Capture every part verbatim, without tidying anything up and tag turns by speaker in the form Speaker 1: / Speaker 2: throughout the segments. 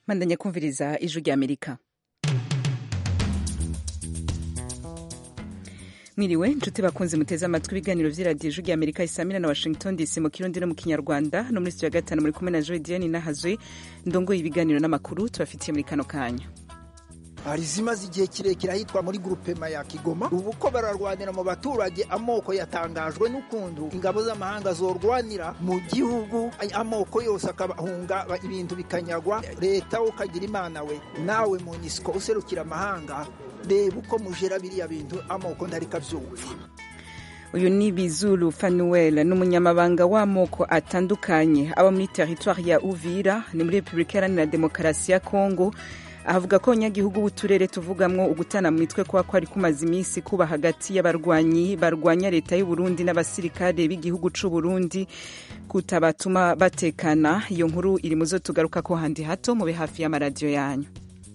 Speaker 1: Mandanya kumviriza ijwi rya Amerika. Mwiriwe nshuti bakunze muteze amatwi ibiganiro vy'iradiyo ijwi rya Amerika isamira na Washington D C mu Kirundi no mu Kinyarwanda no muri studio ya gatanu muri kumwe na Joy Diane Nahazwe ndongoye ibiganiro n'amakuru tubafitiye muri kano kanya.
Speaker 2: Hari zimaze igihe kirekire ahitwa muri groupema ya Kigoma ubu ko bararwanira mu baturage amoko yatangajwe n'ukundu ingabo z'amahanga zorwanira mu gihugu amoko yose akabahunga ibintu bikanyagwa leta ukagira imana we nawe MONUSCO userukira amahanga reba uko mujera biriya bintu amoko ndari kavyumva.
Speaker 1: Uyu ni Bizulu Fanuel n'umunyamabanga w'amoko atandukanye aba muri territoire ya Uvira ni muri Republika Iharanira Demokarasi ya Kongo. Avuga ko nyagihugu b'uturere tuvugamwo ugutana mu mitwe kwa kwari kumaze iminsi kuba hagati y'abarwanyi barwanya leta y'u Burundi n'abasirikare b'igihugu c'u Burundi kutabatuma batekana. Iyo nkuru iri muzo tugaruka ko handi hato mube hafi y'amaradiyo yanyu.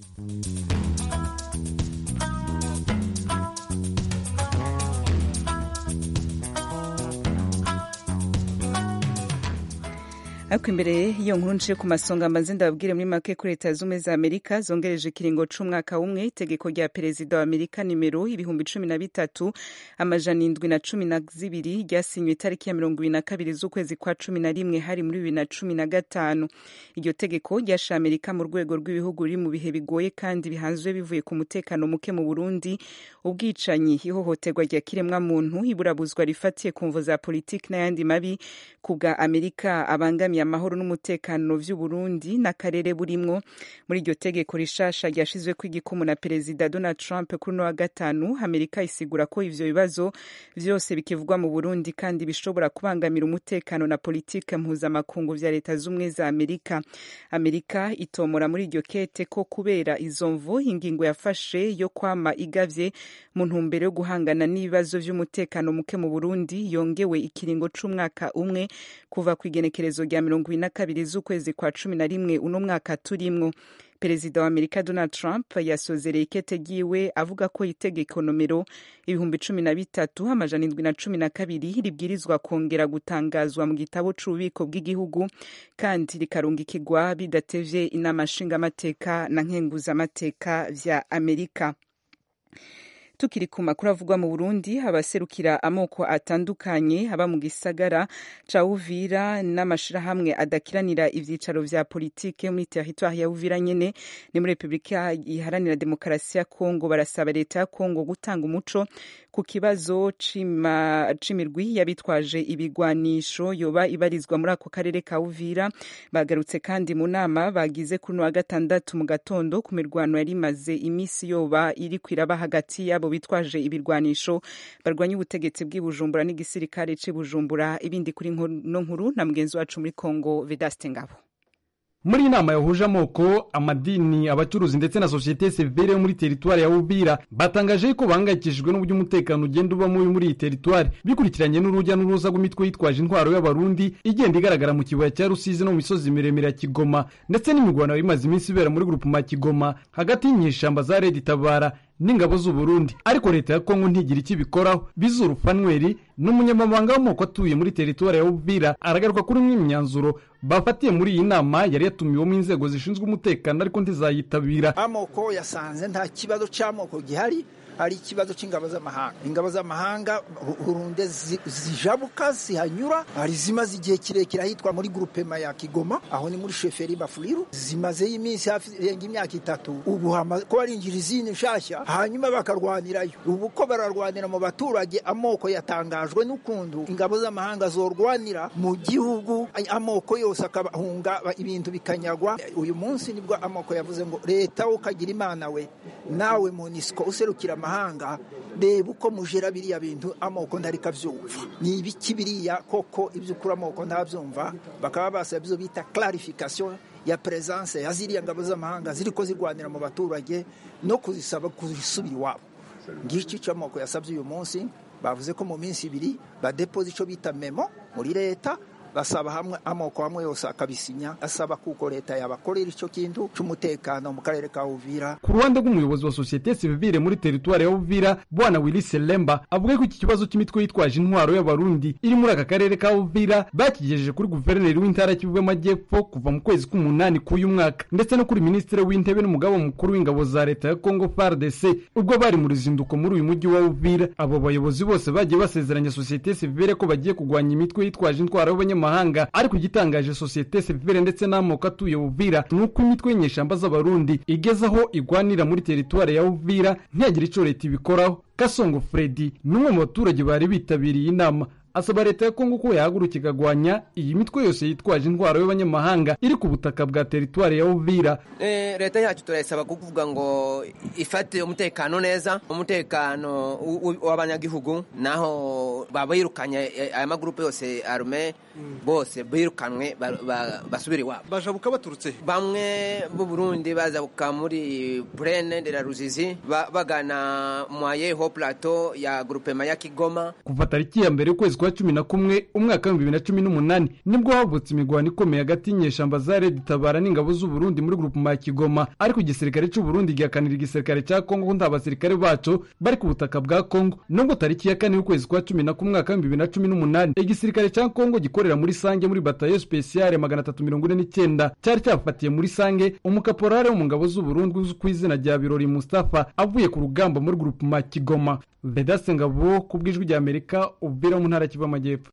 Speaker 1: Ariko imbere y'iyo nkuru nce ku masonga mbanze ndababwire muri make kuri leta z'ubumwe za Amerika zongereje ikiringo c'umwaka umwe itegeko rya perezida wa Amerika nimero ibihumbi cumi na bitatu amajana indwi na cumi na zibiri ryasinywe itariki ya mirongo ibiri na kabiri z'ukwezi kwa cumi na rimwe hari muri bibiri na cumi na gatanu. Iryo tegeko ryasha Amerika mu rwego rw'ibihugu biri mu bihe bigoye kandi bihanzwe bivuye ku mutekano muke mu Burundi, ubwicanyi, ihohoterwa rya kiremwa muntu, iburabuzwa rifatiye ku mvo za politiki n'ayandi mabi kubwa Amerika abangamiye amahoro n'umutekano vy'u Burundi n'akarere burimwo. Muri iryo tegeko rishasha ryashizwe kw'igikumu na perezida Donald Trump kuri no wa gatanu, Amerika isigura ko ivyo bibazo vyose bikivugwa mu Burundi kandi bishobora kubangamira umutekano na politike mpuzamakungu vya leta z'ubumwe za Amerika. Amerika itomora muri iryo kete ko kubera izo mvo ingingo yafashe yo kwama igavye mu ntumbero yo guhangana n'ibibazo vy'umutekano muke mu Burundi yongewe ikiringo c'umwaka umwe kuva kw'igenekerezo rya mirongo ibiri na kabiri z'ukwezi kwa cumi na rimwe uno mwaka turimwo. Perezida wa Amerika Donald Trump yasozereye ikete ryiwe avuga ko itegeko nomero ibihumbi cumi na bitatu amajana indwi na cumi na kabiri ribwirizwa kongera gutangazwa mu gitabo c'ububiko bw'igihugu kandi rikarungikirwa bidatevye inama nshingamateka na nkenguzamateka vya Amerika. Tukiri ku makuru avugwa mu Burundi, abaserukira amoko atandukanye aba mu gisagara ca Uvira n'amashirahamwe adakiranira ivyicaro vya politike muri territoire ya Uvira nyene ni muri Republika Iharanira Demokarasi ya Kongo barasaba leta ya Kongo gutanga umuco ku kibazo c'imirwi y'abitwaje ibigwanisho yoba ibarizwa muri ako karere ka Uvira. Bagarutse kandi mu nama bagize kuri no wa gatandatu mu gatondo ku mirwano yari imaze imisi yoba iri kwiraba hagati yabo bitwaje ibirwanisho barwanya ubutegetsi bw'Ibujumbura n'igisirikare c'Ibujumbura. Ibindi kuri no nkuru na mugenzi wacu muri Kongo Vedaste Ngabo.
Speaker 3: Muri inama yahuje amoko, amadini, abacuruzi ndetse na societe civile yo muri territoire ya Uvira batangaje ko bahangayikishijwe n'uburyo umutekano ugenda uba mubi muri iyi territoire bikurikiranye n'urujya n'uruza rw'imitwe yitwaje intwaro y'abarundi igenda igaragara mu kibaya cya Rusizi no mu misozi miremire ya Kigoma ndetse n'imirwano imaze iminsi ibera muri groupement Kigoma hagati y'inyeshamba za Red Tabara n'ingabo z'u Burundi. Ariko leta ya Kongo ntigira iki bikoraho. Bizuru Fanuel n'umunyamabanga w'amoko atuye muri territoire ya Uvira aragaruka kuri imyanzuro bafatiye muri iyi nama yari yatumiwe mu inzego zishinzwe umutekano ariko ntizayitabira.
Speaker 2: Amoko yasanze nta kibazo c'amoko gihari, hari ikibazo c'ingabo z'amahanga. Ingabo z'amahanga Burundi zijabuka zihanyura, hari zimaze igihe kirekire ahitwa muri groupema ya Kigoma aho ni muri sheferi Bafuliru, zimaze iminsi hafi yenga imyaka itatu ubu ko barinjira izindi nshasha hanyuma bakarwanirayo. Ubu ko bararwanira mu baturage amoko yatangajwe n'ukundu ingabo z'amahanga zorwanira mu gihugu amoko yose akabahunga ibintu bikanyagwa. Uyu munsi nibwo amoko yavuze ngo leta ukagira imana we nawe MONUSCO userukira amahanga reba uko mujera biriya bintu amoko ndari kavyumva. Ni ibiki biriya koko ibyo kuri amoko ndavyumva bakaba basaba byo bita clarification ya presence ya ziriya ngabo z'amahanga ziriko zirwanira mu baturage no kuzisaba kuzisubira iwabo. Ngiki c'amoko yasabye uyu munsi bavuze ko mu minsi ibiri badepose ico bita memo muri leta basaba hamwe amoko hamwe yose akabisinya asaba kuko leta yabakorera ico kintu c'umutekano mu karere ka Uvira.
Speaker 3: Ku ruhande rw'umuyobozi wa societe civile muri teritwari ya Uvira bwana Willy Selemba avuga ko iki kibazo cy'imitwe yitwaje intwaro y'abarundi iri muri aka karere ka Uvira bakigejeje kuri guverineri w'intara Kivu y'Amajyepfo kuva mu kwezi k'umunani k'uyu mwaka ndetse no kuri ministre w'intebe n'umugaba mukuru w'ingabo za leta ya Congo F A R D C ubwo bari mu ruzinduko muri uyu mujyi wa Uvira. Abo bayobozi bose bagiye basezeranya societe civile ko bagiye kugwanya imitwe yitwaje intwaro y'abanyamahanga, ariko igitangaje societe civile ndetse n'amoko atuye Uvira nuko imitwe y'inyeshamba z'abarundi igezaho igwanira muri teritwari ya Uvira ntiyagira ico leta ibikoraho. Kasongo Freddy n'umwe mu baturage bari bitabiriye inama asaba leta ya Kongo ko yahaguruka ikagwanya iyi mitwe yose yitwaje intwaro y'abanyamahanga iri ku butaka bwa teritwari ya Uvira.
Speaker 4: Eh, leta yacu turayisaba kuvuga ngo ifate umutekano neza, umutekano w'abanyagihugu, naho babayirukanye aya magrupe yose arme bose birukanwe basubira iwabo.
Speaker 5: Bajabuka baturutse
Speaker 4: bamwe mu Burundi bazabuka muri Brenne de la Ruzizi bagana Moye Ho Plateau ya groupement ya Kigoma.
Speaker 3: Kuva tariki ya mbere ukwezi kwa cumi na kumwe umwaka wa bibiri na cumi n'umunani nibwo havutse imigwano ikomeye hagati y'inyeshamba za Red Tabara n'ingabo z'u Burundi muri groupement ya Kigoma, ariko igisirikare cy'u Burundi gihakanira igisirikare cya Kongo ko nta basirikare bacu bari ku butaka bwa Kongo. Nubwo tariki ya kane ukwezi kwa cumi na kumwe umwaka wa bibiri na cumi n'umunani igisirikare cya Kongo gikorera muri Sange muri batayo speciale magana atatu mirongo ine n'icyenda cyari cyafatiye muri Sange umukaporale wo mu ngabo z'u Burundi uzwi ku izina rya Birori Mustafa avuye ku rugamba muri groupement ya Kigoma. Vedaste Ngabo ku bw'ijwi rya Amerika Uvira mu ntara Kivu y'Amajyepfo.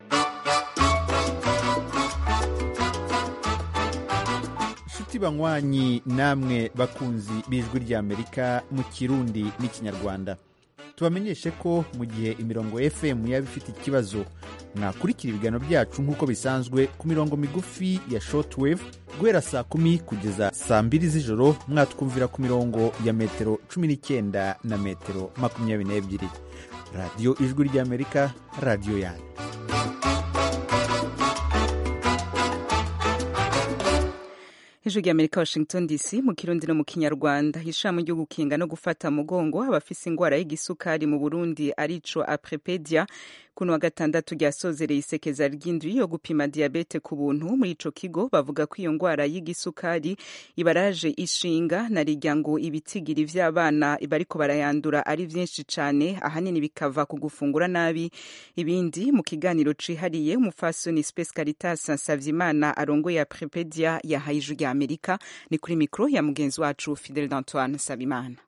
Speaker 6: Shuti banywanyi namwe bakunzi b'ijwi rya Amerika mu Kirundi n'Ikinyarwanda, tubamenyeshe ko mu gihe imirongo F M yaba ifite ikibazo mwakurikira ibiganiro byacu nk'uko bisanzwe ku mirongo migufi ya shortwave guhera saa kumi kugeza saa mbiri z'ijoro. Mwatwumvira ku mirongo ya metero cumi n'icyenda na metero makumyabiri n'ebyiri. Radio Ijwi ry'Amerika, radio yanyu.
Speaker 1: Ijwi ry'Amerika, Washington D C, mu Kirundi no mu Kinyarwanda. Ishami ryo gukinga no gufata mugongo abafise ingwara y'igisukari mu Burundi arico Aprepedia kuno wa gatandatu ryasozereye isekeza ry'indwi yo gupima diabete ku buntu. Muri ico kigo bavuga ko iyo ngwara y'igisukari ibaraje ishinga na riryango ibitigiri vy'abana bariko barayandura ari vyinshi cane, ahanini bikava ku gufungura nabi. Ibindi mu kiganiro cihariye umufasoni Space Caritas Savyimana arongoye Aprepedia yahaye Ijwi ry'Amerika, ni kuri mikro ya mugenzi wacu Fidel D'Antoine Sabimana.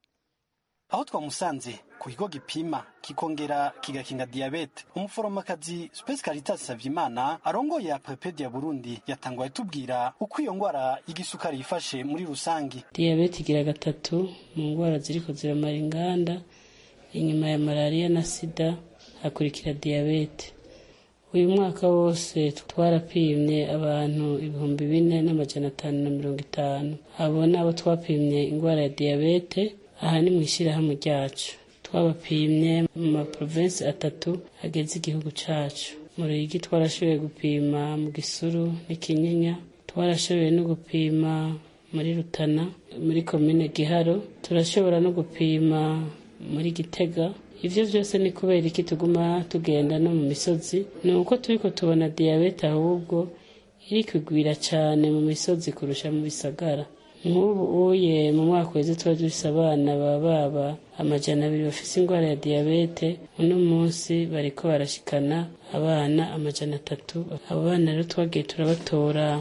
Speaker 5: Aho twamusanze ku kigo gipima kikongera kigakinga diabete, umuforomakazi Space Caritas Savyimana arongoye Aprepedia Burundi yatanguye tubwira uko iyo ngwara y'igisukari yifashe muri rusangi.
Speaker 7: Diabete igira gatatu mu ngwara ziriko ziramara inganda, inyuma ya malaria na sida hakurikira diabete. Uyu mwaka wose twarapimye abantu ibihumbi bine n'amajana atanu na mirongo itanu. Abo nabo twapimye ingwara ya diabete aha ni mw'ishirahamwe ryacu. Twabapimye mu maprovinsi atatu ageze igihugu cacu. Mu Ruyigi twarashoboye gupima, mu Gisuru n'Ikinyinya twarashoboye no gupima, muri Rutana, muri komine Giharo turashobora no gupima muri Gitega. Ivyo vyose ni kubera iki tuguma tugenda no mu misozi, ni uko turiko tubona diabete ahubwo iri kugwira cane mu misozi kurusha mu bisagara. Nk'ubu uye mu mwaka weze twaje dufise abana baba amajana abiri bafise ingwara ya diabete, uno munsi bariko barashikana abana amajana atatu. Abo bana rero twagiye turabatora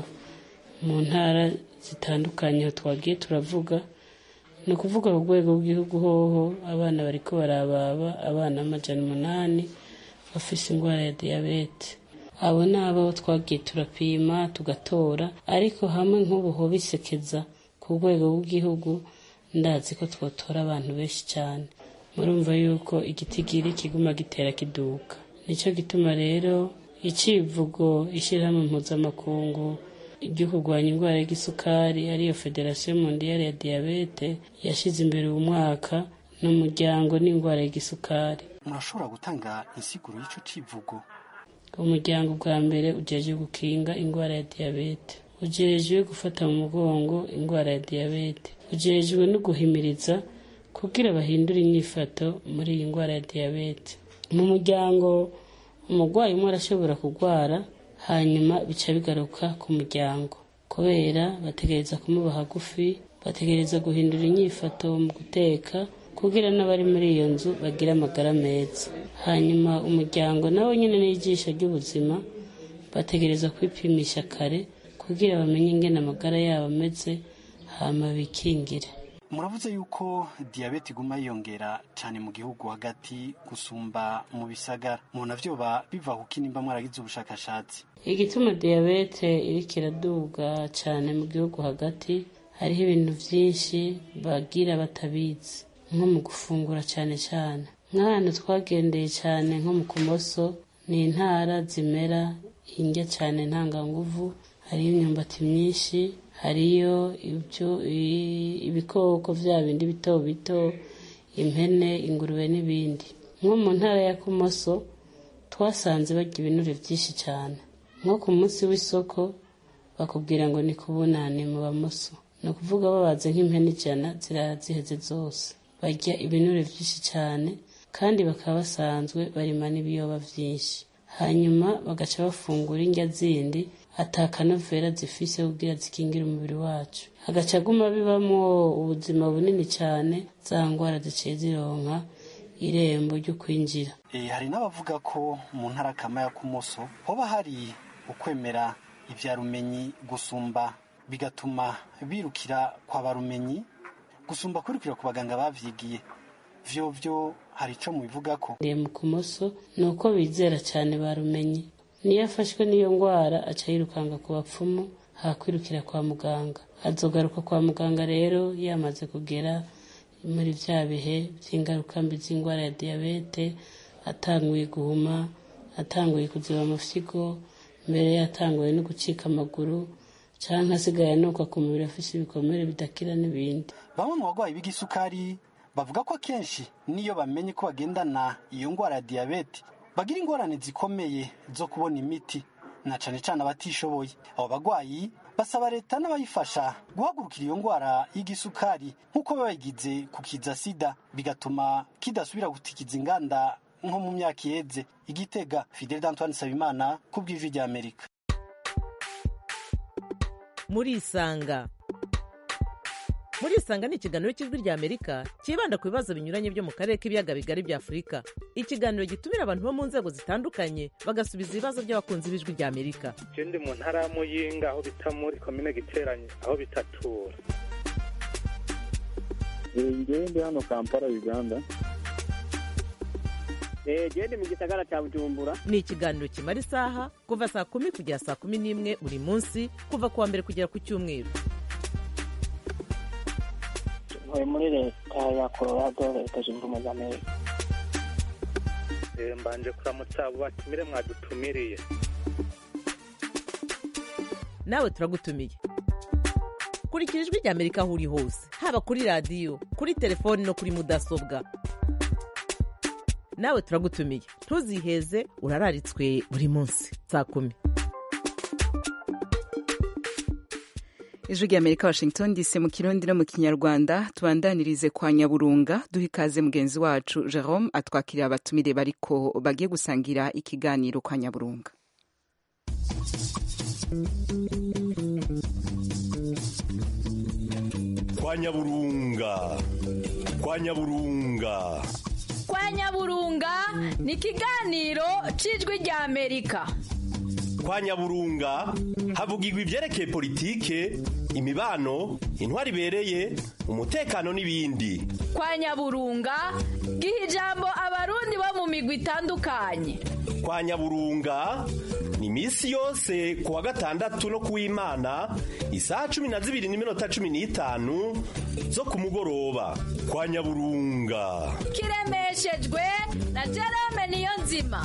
Speaker 7: mu ntara zitandukanye, twagiye turavuga no kuvuga ku rwego rw'igihugu hoho abana bariko barababa abana amajana umunani bafise ingwara ya diabete. Abo nabo twagiye turapima tugatora, ariko hamwe nk'ubu ho bisekeza ku rwego rw'igihugu ndazi ko twotora abantu benshi cyane. Murumva yuko igitigiri kiguma gitera kiduka. Nico gituma rero icivugo ishirahamwe mpuzamakungu ryo kurwanya ingwara y'igisukari ariyo Federation Mondiale ya Diabete yashize imbere uyu mwaka n'umuryango n'ingwara y'igisukari.
Speaker 5: Murashobora gutanga insiguro y'ico civugo?
Speaker 7: Umuryango bwa mbere ujeje gukinga ingwara ya diabete, ujejwe gufata mu mugongo ingwara ya diabete, ujejwe no guhimiriza kugira bahindura inyifato muri iyi ngwara ya diabete. Mu muryango umugwayi umwe arashobora kugwara hanyuma bica bigaruka ku muryango kubera bategereza kumuba hagufi, bategereza guhindura inyifato mu guteka kugira n'abari muri iyo nzu bagira amagara meza. Hanyuma umuryango nawe nyine n'ijisho ry'ubuzima bategereza kwipimisha kare kugira bamenye ingene amagara yabo ameze hama bikingire.
Speaker 5: Muravuze yuko diyabete iguma yiyongera cyane mu gihugu hagati gusumba mu bisagara, mu navyo ba biva kukinimba mwaragize ubushakashatsi.
Speaker 7: Igituma diyabete iriko iraduga cyane mu gihugu hagati hariho ibintu vyinshi bagira batabizi, nko mu gufungura cyane cyane. Nk'ahantu twagendeye cyane nko mu Kumoso ni intara zimera indya cyane ntanganguvu, hariyo imyumbati myinshi, hariyo ibyo ibikoko vya bindi bito bito, impene, ingurube n'ibindi. Nko mu ntara ya Kumoso twasanze barya ibinure vyinshi cyane. Nko ku munsi w'isoko bakubwira ngo ni kubunane mu Bamoso, ni ukuvuga babaze nk'impene ijana ziraziheze zose. Barya ibinure vyinshi cyane kandi bakaba basanzwe barima n'ibiyoba vyinshi. Hanyuma bagaca bafungura indya zindi atakanovera zifise kugira zikingira umubiri wacu, hagaca guma bibamwo ubuzima bunini cyane, za ngwara ziciye zironka irembo ryo kwinjira.
Speaker 5: E, hari n'abavuga ko mu ntara kama ya Kumoso hoba hari ukwemera ivya rumenyi gusumba, bigatuma birukira kwa barumenyi gusumba kurukira ku baganga bavyigiye. Vyo vyo hari ico mubivugako?
Speaker 7: Mu Kumoso nuko bizera cyane barumenyi, niyo afashwe n'iyo ngwara aca yirukanga ku bapfumu hakwirukira kwa muganga. Azogaruka kwa muganga rero yamaze kugera muri vya bihe vy'ingaruka mbi z'ingwara ya diyabete, atanguye guhuma, atanguye kuziba amafyigo, mbere yatanguye no gucika amaguru, canke asigaye anuka ku mubiri afise ibikomere bidakira n'ibindi.
Speaker 5: Bamwe mu bagwayi b'igisukari bavuga ko akenshi niyo bamenye ko bagendana iyo ngwara ya diyabete bagira ingorane zikomeye zo kubona imiti, na cane cane abatishoboye. Abo bagwayi basaba leta n'abayifasha guhagurukira iyo ngwara y'igisukari nk'uko babigize ku kiza sida, bigatuma kidasubira gutikiza inganda nko mu myaka iheze. Igitega, Fidel Antoine Sabimana ku bw'Ijwi rya Amerika.
Speaker 8: Muri Isanga. Muri Isanga ni ikiganiro cy'Ijwi rya Amerika kibanda ku bibazo binyuranye byo mu karere k'ibiyaga bigari bya Afurika. Ikiganiro gitumira abantu bo mu nzego zitandukanye bagasubiza ibibazo by'abakunzi b'Ijwi rya Amerika.
Speaker 9: Je ndi mu ntara ya Muyinga aho bita muri komine Giteranye aho bitatura.
Speaker 10: Ngewe ndi hano Kampala, Uganda.
Speaker 11: Eh, je ndi mu gisagara cya Bujumbura.
Speaker 8: Ni ikiganiro kimara isaha kuva saa kumi kugera saa kumi n'imwe buri munsi, kuva kuwa mbere kugera ku Cyumweru.
Speaker 11: Muri leta ya Colorado, leta zunze ubumwe za Amerika.
Speaker 9: Eh, mbanje kuramutsa abo batumire mwadutumiriye.
Speaker 8: Nawe turagutumiye. Kurikira Ijwi rya Amerika aho uri hose, haba kuri radio, kuri telefone no kuri mudasobwa. Nawe turagutumiye, ntuziheze, urararitswe buri munsi saa kumi.
Speaker 1: Ijwi rya Amerika, Washington D C, mu Kirundi no mu Kinyarwanda. Tubandanirize kwa Nyaburunga, duha ikaze mugenzi wacu Jerome atwakirira abatumire bariko bagiye gusangira ikiganiro kwa Nyaburunga.
Speaker 12: Kwa Nyaburunga, kwa Nyaburunga,
Speaker 13: kwa Nyaburunga ni ikiganiro c'Ijwi rya Amerika.
Speaker 12: Kwa Nyaburunga havugirwa ivyerekeye politike, imibano, intwari ibereye, umutekano n'ibindi.
Speaker 13: Kwa Nyaburunga giha ijambo abarundi bo mu migwi itandukanye.
Speaker 12: Kwa Nyaburunga ni misi yose kuwa gatandatu no kuw'Imana isaha cumi na zibiri n'iminota cumi n'itanu zo ku mugoroba. Kwa Nyaburunga
Speaker 13: kiremeshejwe na Jerome Niyonzima.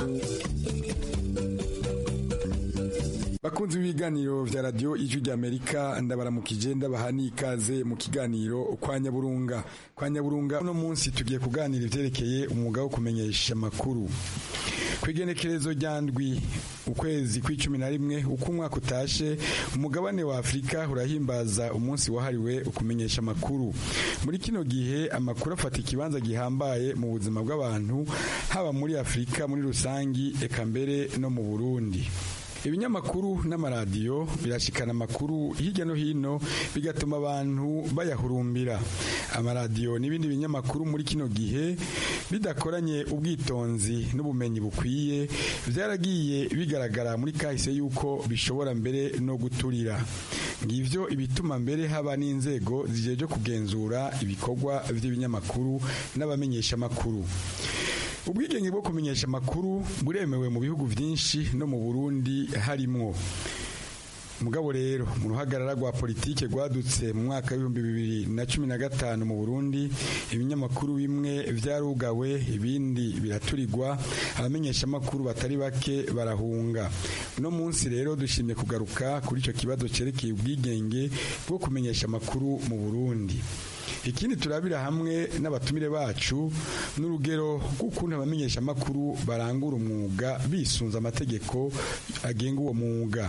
Speaker 14: Bakunzi b'ibiganiro vya radio Ijwi rya Amerika, ndabaramukije ndabaha n'ikaze mu kiganiro kwa Nyaburunga. Kwa Nyaburunga uno munsi tugiye kuganira ivyerekeye umwuga wo kumenyesha amakuru. Kwigenekerezo rya ndwi ukwezi kw'icumi na rimwe uko umwaka utashe, umugabane wa Afrika urahimbaza umunsi wahariwe ukumenyesha amakuru. Muri kino gihe amakuru afata ikibanza gihambaye mu buzima bw'abantu, haba muri Afrika muri rusangi eka mbere no mu Burundi. ibinyamakuru n'amaradiyo birashikana amakuru hirya no hino bigatuma abantu bayahurumbira. Amaradiyo n'ibindi binyamakuru muri kino gihe bidakoranye ubwitonzi n'ubumenyi bukwiye byaragiye bigaragara muri kahise yuko bishobora mbere no guturira. Ngivyo ibituma mbere haba n'inzego zijeje kugenzura ibikorwa by'ibinyamakuru n'abamenyesha makuru. Ubwigenge bwo kumenyesha makuru buremewe mu bihugu byinshi no mu Burundi harimwo. Mugabo rero mu ruhagarara rwa politike rwadutse mu mwaka w'ibihumbi bibiri na cumi na gatanu mu Burundi, ibinyamakuru bimwe vyarugawe ibindi biraturirwa, abamenyesha makuru batari bake barahunga. No munsi rero dushimye kugaruka kuri ico kibazo cerekeye ubwigenge bwo kumenyesha makuru mu Burundi. Ikindi turabira hamwe n'abatumire bacu n'urugero rw'ukuntu abamenyesha makuru barangura umwuga bisunza amategeko agenga uwo mwuga.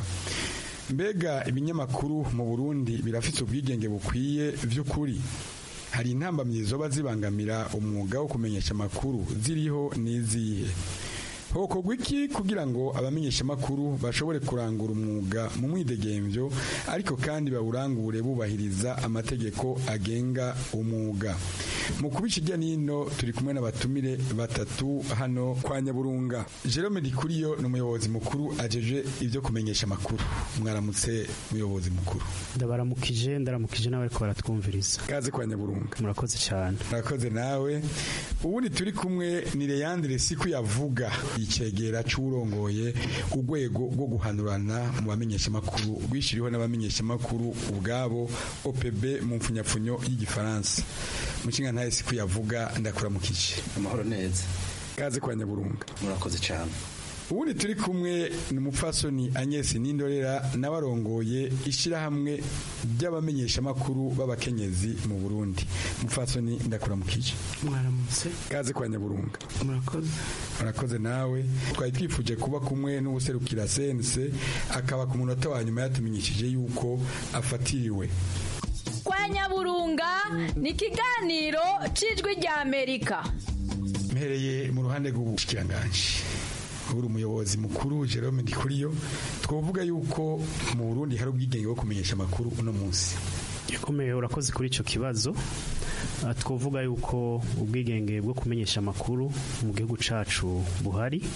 Speaker 14: Mbega ibinyamakuru mu Burundi birafite ubwigenge bukwiye vy'ukuri? Hari intambamyi zoba zibangamira umwuga wo kumenyesha makuru ziriho n'izihe? Hokorwa iki kugira ngo abamenyesha makuru bashobore kurangura umwuga mu mwidegemvyo ariko kandi bawurangure bubahiriza amategeko agenga umwuga? Mu kubishijya nino turi kumwe n'abatumire batatu hano kwa Nyaburunga. Jerome Ndikuriyo ni umuyobozi mukuru ajeje ivyo kumenyesha makuru. Mwaramutse umuyobozi mukuru.
Speaker 15: Ndabaramukije ndaramukije nawe ariko baratwumviriza.
Speaker 14: Kaze kwa Nyaburunga.
Speaker 15: Murakoze cyane.
Speaker 14: Murakoze nawe. Ubundi turi kumwe ni Leandre Siku yavuga icegera c'urongoye urwego rwo guhanurana mu bamenyesha makuru rwishiriho n'abamenyesha makuru ubwabo O P B mu mfunyapfunyo y'Igifaransa. Mucinga ntaye Siku yavuga ndakuramukije.
Speaker 16: Amahoro neza.
Speaker 14: Kaze kwa Nyaburunga.
Speaker 16: Murakoze cyane.
Speaker 14: Ubundi turi kumwe n'umupfasoni Agnes Nindorera nabarongoye ishirahamwe by'abamenyesha makuru b'abakenyezi mu Burundi. Mupfasoni ndakuramukije.
Speaker 15: Mwaramutse.
Speaker 14: Kaze kwa Nyaburunga.
Speaker 15: Murakoze.
Speaker 14: Murakoze nawe. Twari twifuje kuba kumwe n'ubuserukira C N C akaba ku munota wa nyuma yatumenyeshije yuko afatiriwe.
Speaker 13: Kwa Nyaburunga ni kiganiro cijwi rya Amerika.
Speaker 14: Mpereye mu ruhande rw'ubushikiranganje. Uri umuyobozi mukuru Jerome Ndikuriyo, twovuga yuko mu Burundi hari ubwigenge bwo kumenyesha makuru uno munsi.
Speaker 15: Ikomeye urakoze kuri ico kibazo. Twovuga yuko ubwigenge bwo kumenyesha makuru mu gihugu cacu buhari.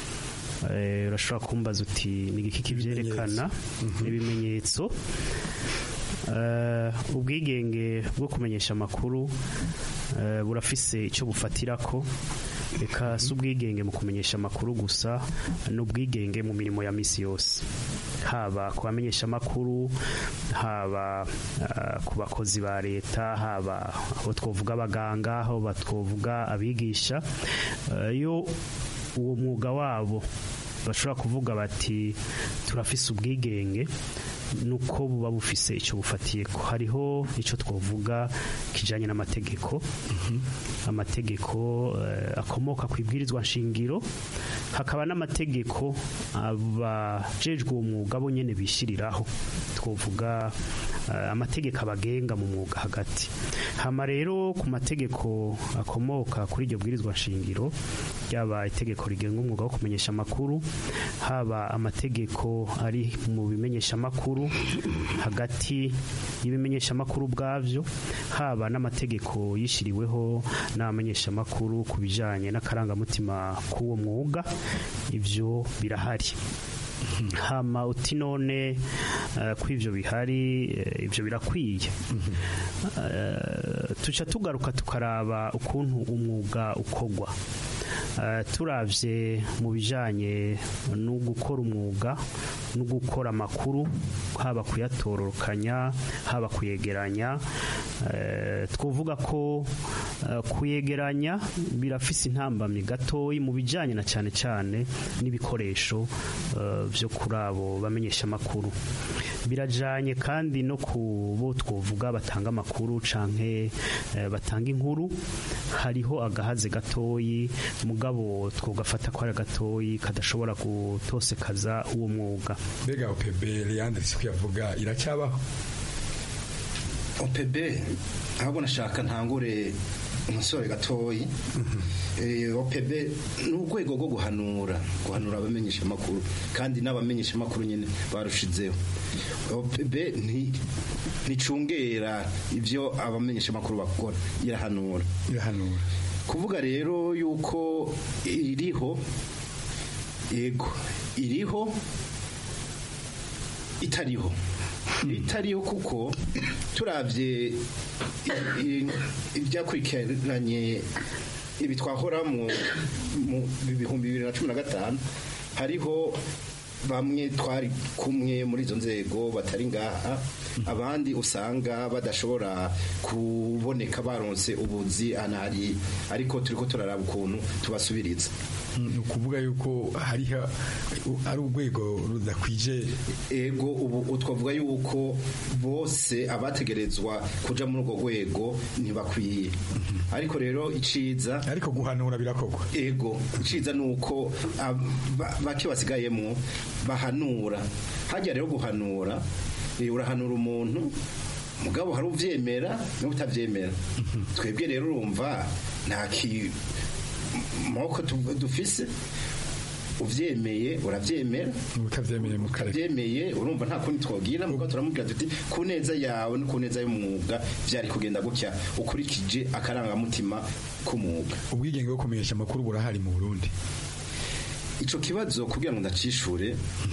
Speaker 15: Eh urashobora kumbaza uti ni giki kivyerekana n'ibimenyetso. Uh, ubwigenge bwo kumenyesha makuru uh, burafise icyo bufatirako. Reka si ubwigenge mu kumenyesha amakuru gusa n'ubwigenge mu mirimo ya misi yose, haba ku bamenyesha amakuru, haba uh, ku bakozi ba leta, haba aho twovuga abaganga, aho batwovuga abigisha. Iyo uh, uwo mwuga wabo bashobora kuvuga bati turafise ubwigenge, nuko buba bufise icyo bufatiye ko hariho icyo twovuga kijanye n'amategeko. Mm-hmm. Amategeko uh, akomoka ku ibwirizwa nshingiro, hakaba n'amategeko abajejwe umwuga bo nyene bishiriraho, twovuga uh, amategeko abagenga mu mwuga hagati. Hama rero ku mategeko akomoka kuri iryo bwirizwa nshingiro, yaba itegeko rigenga umwuga wo kumenyesha amakuru, haba amategeko ari mu bimenyesha amakuru hagati y'ibimenyesha amakuru bwavyo, haba n'amategeko yishiriweho n'abamenyesha amakuru ku bijanye n'akarangamutima k'uwo mwuga, ivyo birahari. Hama uti none uh, ku ivyo bihari uh, ivyo birakwiye. uh, tuca tugaruka tukaraba ukuntu umwuga ukogwa. Uh, turavye mu bijanye no gukora umwuga no gukora amakuru, haba kuyatororokanya, haba kuyegeranya, uh, twovuga ko uh, kuyegeranya birafise intambamye gatoyi mu bijanye na cyane cyane n'ibikoresho uh, vyo kurabo bamenyesha amakuru. Birajanye kandi no ku bo twovuga batanga amakuru canke uh, batanga inkuru, hariho agahaze gatoyi mugabo twogafata ko ari gatoyi kadashobora gutosekaza uwo mwuga.
Speaker 14: Mbega O P B Leandre Siku yavuga iracyabaho?
Speaker 16: O P B ahubwo nashaka ntangure umusore gatoyi O P B ni urwego rwo guhanura guhanura abamenyesha amakuru kandi n'abamenyesha amakuru nyine barushizeho. O P B nticungera ibyo abamenyesha amakuru bakora, irahanura
Speaker 14: irahanura
Speaker 16: kuvuga rero yuko iriho yego iriho itariho itariho kuko turavye ibyakurikiranye ibi twahora mu bihumbi bibiri na cumi na gatanu hariho bamwe twari kumwe muri izo nzego batari ngaha, abandi usanga badashobora kuboneka baronse ubuzi anari, ariko turiko turaraba ukuntu tubasubiriza.
Speaker 14: Ni ukuvuga yuko hariho ari urwego rudakwije.
Speaker 16: Ego ubu twavuga yuko bose abategerezwa kuja muri urwo rwego ntibakwiye. Ariko rero iciza,
Speaker 14: ariko guhanura birakogwa.
Speaker 16: Ego iciza nuko bake basigayemo bahanura. Hajya rero guhanura, urahanura umuntu mugabo hari uvyemera n'utavyemera. Twebwe rero urumva nta ki moko dufise, uvyemeye uravyemera,
Speaker 14: utavyemeye mu kare
Speaker 16: uvyemeye urumva nta kundi twogira, muko turamubwira tuti ku neza yawe no ku neza y'umwuga vyari kugenda gutya ukurikije akarangamutima k'umwuga.
Speaker 14: Ubwigenge bwo kumenyesha amakuru burahari mu Burundi.
Speaker 16: Ico kibazo kugira ngo ndacishure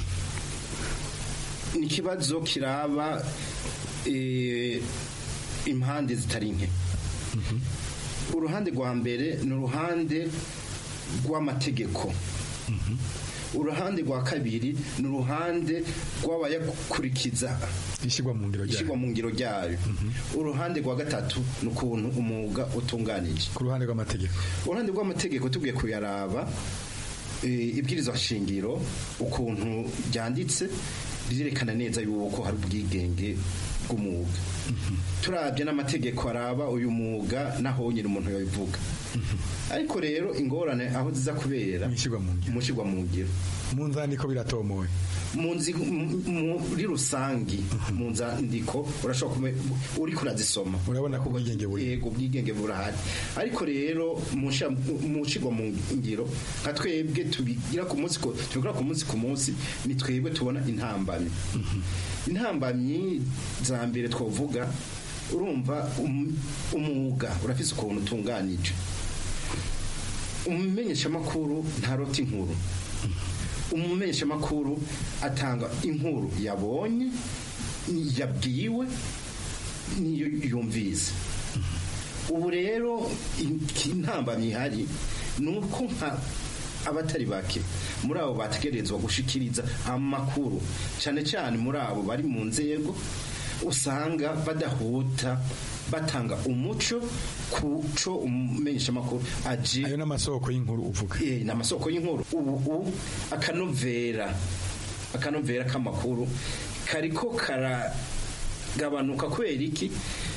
Speaker 16: ni kibazo kiraba e, impande zitari nke. Uruhande rwa mbere ni uruhande rw'amategeko, uruhande rwa kabiri ni uruhande rw'abayakurikiza
Speaker 14: ishyirwa
Speaker 16: mu ngiro ryayo, uruhande rwa gatatu ni ukuntu umwuga utunganije.
Speaker 14: Ku ruhande rw'amategeko,
Speaker 16: uruhande rw'amategeko tugiye kuyaraba ibwirizwa shingiro ukuntu ryanditse rirerekana neza yuko hari ubwigenge bw'umwuga. Turabye n'amategeko araba uyu mwuga naho nyine umuntu yabivuga. Ariko rero ingorane aho ziza kubera mushigwa mu ngiro,
Speaker 14: mu nzandiko biratomoye,
Speaker 16: muri rusangi mu nzandiko urashobora uri kurazisoma
Speaker 14: urabona ko ubwigenge buri,
Speaker 16: yego ubwigenge burahari. Ariko rero mushigwa mu ngiro nka twebwe tubigira ku munsi tubigira ku munsi ku munsi ni twebwe tubona intambamyi. Intambamyi za mbere twovuga, urumva umwuga urafise ukuntu utunganije. Umumenyesha makuru ntarota inkuru, umumenyesha makuru atanga inkuru yabonye, yabwiwe, niyo yumvise. Ubu rero intambamyi ihari nuko nka abatari bake muri abo bategerezwa gushikiriza amakuru, cyane cyane muri abo bari mu nzego, usanga badahuta batanga umuco kuco umenyesha makuru aje.
Speaker 14: Ayo n'amasoko y'inkuru uvuga.
Speaker 16: Eh, n'amasoko y'inkuru. Ubu akanovera akanovera k'amakuru kariko karagabanuka kubera iki?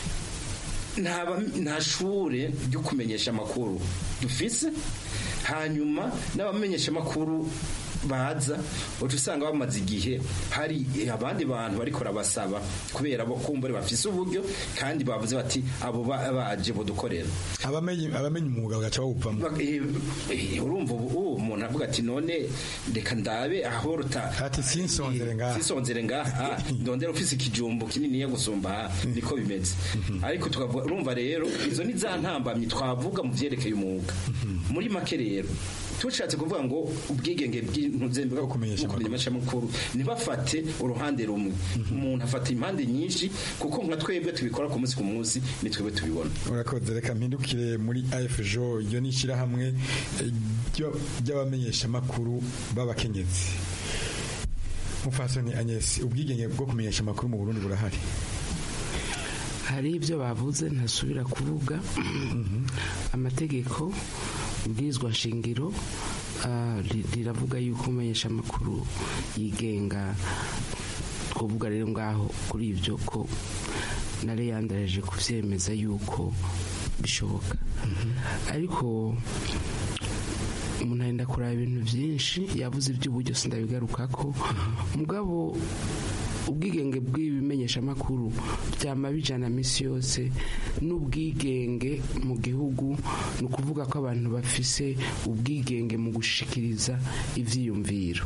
Speaker 16: Nta shure ryo kumenyesha amakuru dufise, hanyuma n'abamenyesha amakuru baza uca usanga bamaze igihe hari abandi bantu bariko rabasaba kubera bo kumbure bafise uburyo kandi bavuze bati abo baje bodukorera.
Speaker 14: Abamenye abamenye umwuga bagaca bawuvamo.
Speaker 16: Urumva ubu umuntu avuga ati none reka ndabe aho ruta
Speaker 14: ati sinsonzere ngaha
Speaker 16: sinsonzere ngaha ndondera ufise ikijumbo kinini ya gusumba niko bimeze. Ariko tukavuga urumva rero izo ni za ntambamyi twavuga mu vyerekeye umwuga. Muri make rero tushatse kuvuga ngo ubwigenge bw'intuzembe bwo kumenyesha amakuru ntibafate uruhande rumwe. Umuntu afata impande nyinshi kuko nka twebwe tubikora ku munsi ku munsi ni twebwe tubibona.
Speaker 14: Urakoze, reka mpindukire muri A F J O, iyo ni ishyirahamwe ry'abamenyesha amakuru b'abakenyezi. Mufasoni Agnes, ubwigenge bwo kumenyesha amakuru mu Burundi burahari?
Speaker 17: Hari ibyo bavuze ntasubira kuvuga. Amategeko ubwirizwa shingiro riravuga yuko umenyesha amakuru yigenga. Twavuga rero ngaho kuri ibyo ko nare yandareje kuvyemeza yuko bishoboka. Ariko umuntu arenda kuraba ibintu byinshi, yavuze iby'uburyo sindabigaruka ko mugabo ubwigenge bw'ibimenyeshamakuru byama bijana misi yose n'ubwigenge mu gihugu, ni ukuvuga ko abantu bafise ubwigenge mu gushikiriza ivyiyumviro.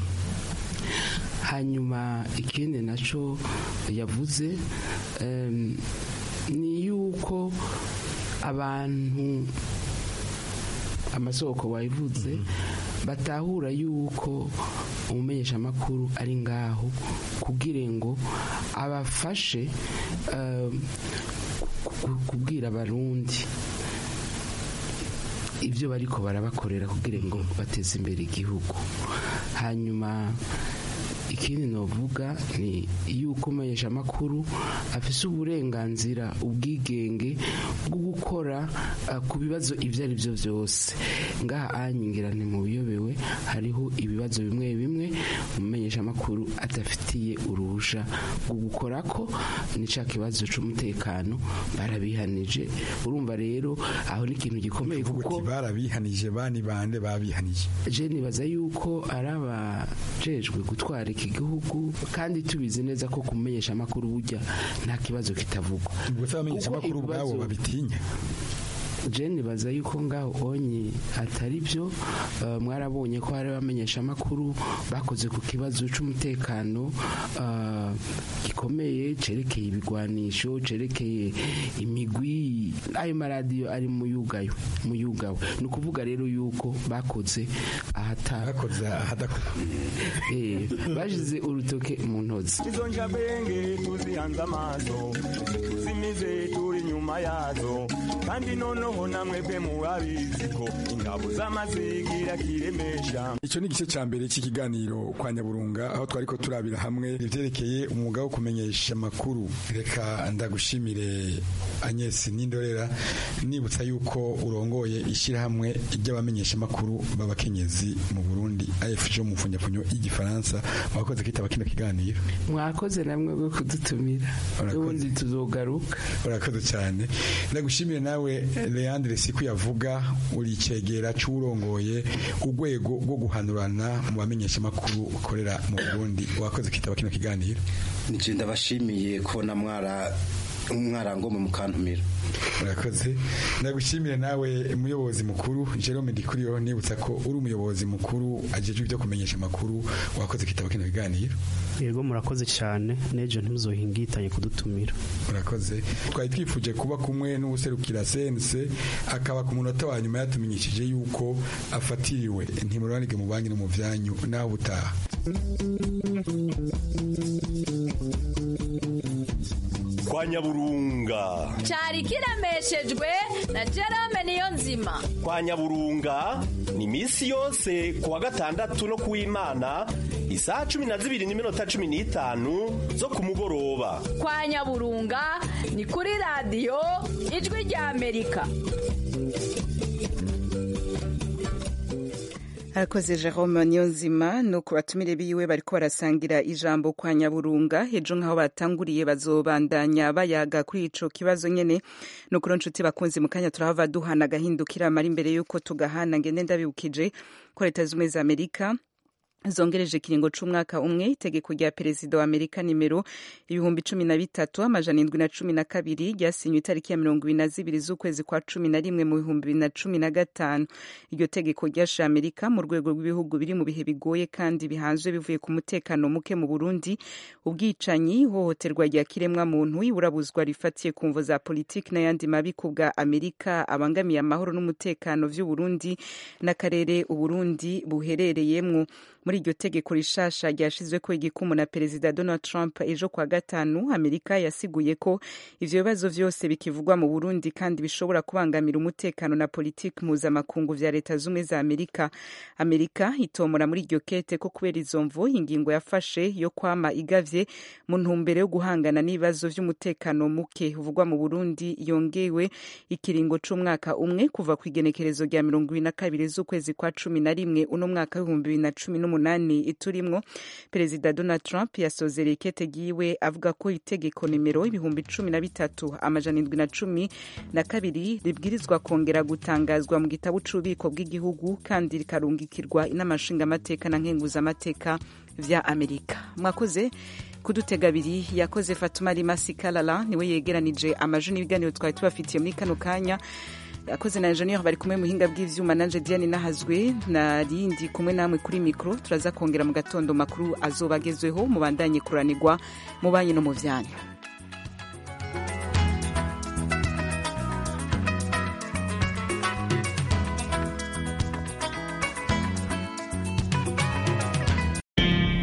Speaker 17: Hanyuma ikindi naco yavuze um, ni yuko abantu amasoko wayivuze batahura yuko umumenyesha makuru ari ngaho kugira ngo abafashe uh, kubwira abarundi ibyo bariko barabakorera kugira ngo bateze imbere igihugu. Hanyuma ikindi novuga ni yuko umumenyesha makuru afise uburenganzira ubwigenge bwo gukora uh, ku bibazo ivyo ari byo byose. Ngaha anyingirane mu biyobewe hariho ibibazo bimwe bimwe umumenyesha makuru adafitiye uruhusha rwo gukora ko ni ca kibazo c'umutekano barabihanije. Urumva rero aho ni ikintu gikomeye kuko
Speaker 14: barabihanije bani bande babihanije. Je
Speaker 17: nibaza yuko araba jejwe gutwara igihugu kandi tubizi neza ko kumenyesha amakuru burya nta kibazo kitavugwa.
Speaker 14: Ubwo abamenyesha amakuru bwabo babitinya.
Speaker 17: Jeni baza yuko ngaho onye atari byo. Uh, mwarabonye ko hari abamenyesha amakuru bakoze ku kibazo c'umutekano uh, gikomeye cerekeye ibigwanisho, cerekeye imigwi, ayo maradiyo ari mu yugayo mu yugawe. Ni ukuvuga rero yuko bakoze ahata
Speaker 14: bakoze ahadakora
Speaker 17: eh bajize urutoke mu ntozi.
Speaker 18: Izo njabenge tuzihanze amaso tuzimize turi nyuma yazo kandi nono namwe be mubabizi ko ingabo z'amazigira kiremesha.
Speaker 14: Ico ni igice ca mbere cy'ikiganiro kwa Nyaburunga aho twariko turabira hamwe ivyerekeye umwuga wo kumenyesha amakuru. Reka ndagushimire Agnes Nindorera, nibutsa yuko urongoye ishirahamwe ry'abamenyesha amakuru b'abakenyezi mu Burundi A F J mu mfunyafunyo y'igifaransa. Mwakoze kitaba kino kiganiro.
Speaker 17: Mwakoze namwe bwo kudutumira. Ubundi tuzogaruka.
Speaker 14: Urakoze cyane. Ndagushimire nawe Leandre Siku yavuga uri cegera c'urongoye urwego rwo guhanurana mu bamenyesha makuru ukorera mu Burundi. Wakoze kitaba kino kiganiro.
Speaker 16: Nije ndabashimiye kubona mwara umwarango mu mukantumira.
Speaker 14: Urakoze. Ndagushimire nawe umuyobozi mukuru Jerome Dikuriyo, nibutsa ko uri umuyobozi mukuru ajeje ibyo kumenyesha makuru. Wakoze kitaba kino kiganiro.
Speaker 15: Yego murakoze cyane, nejo ntimuzohingitanye kudutumira.
Speaker 14: Urakoze. Twari twifuje kuba kumwe n'ubuserukira C N C akaba ku munota wa nyuma yatumenyesheje yuko afatiriwe ntimuranige mu banki no mu vyanyu naho butaha.
Speaker 12: Kwa Nyaburunga
Speaker 13: cyari kiremeshejwe na Jerome Niyonzima.
Speaker 12: Kwa Nyaburunga ni misi yose kuwa gatandatu no kuw'Imana isaha cumi na zibiri n'iminota cumi n'itanu zo ku mugoroba.
Speaker 13: Kwa Nyaburunga ni kuri radiyo Ijwi rya Amerika.
Speaker 1: Arakoze Jerome Niyonzima no kubatumire biwe bariko barasangira ijambo kwa Nyaburunga. Ejo nkaho batanguriye bazobandanya bayaga kuri ico kibazo nyene. No kuri nshuti bakunzi mu kanya turahava duhana gahindukira mari imbere yuko tugahana ngende ndabibukije ko Leta z'Ubumwe za Amerika zongereje kiringo c'umwaka umwe itegeko rya perezida wa Amerika nimero ibihumbi cumi na bitatu amajana indwi na cumi na kabiri ryasinywe itariki ya mirongo ibiri na zibiri z'ukwezi kwa cumi na rimwe mu bihumbi bibiri na cumi na gatanu. Iryo tegeko ryashe Amerika mu rwego rw'ibihugu biri mu bihe bigoye kandi bihanzwe bivuye ku mutekano muke mu Burundi, ubwicanyi, ihohoterwa rya kiremwa muntu, iburabuzwa rifatiye ku mvo za politiki n'ayandi mabi ku bwa Amerika abangamiye amahoro n'umutekano vy'u Burundi n'akarere Uburundi buherereyemwo. Muri iryo tegeko rishasha ryashizwe ko igikumu na perezida Donald Trump ejo kwa gatanu, Amerika yasiguye ko ivyo bibazo vyose bikivugwa mu Burundi kandi bishobora kubangamira umutekano na politiki mpuzamakungu vya Leta z'Ubumwe za Amerika. Amerika itomora muri iryo kete ko kubera izo mvo ingingo yafashe yo kwama igavye mu ntumbero yo guhangana n'ibibazo vy'umutekano muke uvugwa mu Burundi yongewe ikiringo c'umwaka umwe kuva ku igenekerezo rya mirongo ibiri na kabiri z'ukwezi kwa cumi na rimwe uno mwaka w'ibihumbi bibiri na cumi n'umunani iturimwo. Perezida Donald Trump yasozereye ikete giwe avuga ko itegeko nimero ibihumbi cumi na bitatu amajana indwi na cumi na kabiri ribwirizwa kongera gutangazwa mu gitabo c'ububiko bw'igihugu kandi rikarungikirwa inamashinga amateka na nkenguza amateka vya Amerika. Mwakoze kudutega abiri yakoze Fatuma Rimasi Kalala niwe yegeranije amajwi n'ibiganiro twari tubafitiye muri kano kanya. Yakoze na engineer bari kumwe muhinga bw'ivyuma nanje Diane Nahazwe narindi kumwe namwe kuri micro. Turaza kongera mu gatondo makuru azobagezweho mubandanye kuranirwa mubanye no mu vyanyu.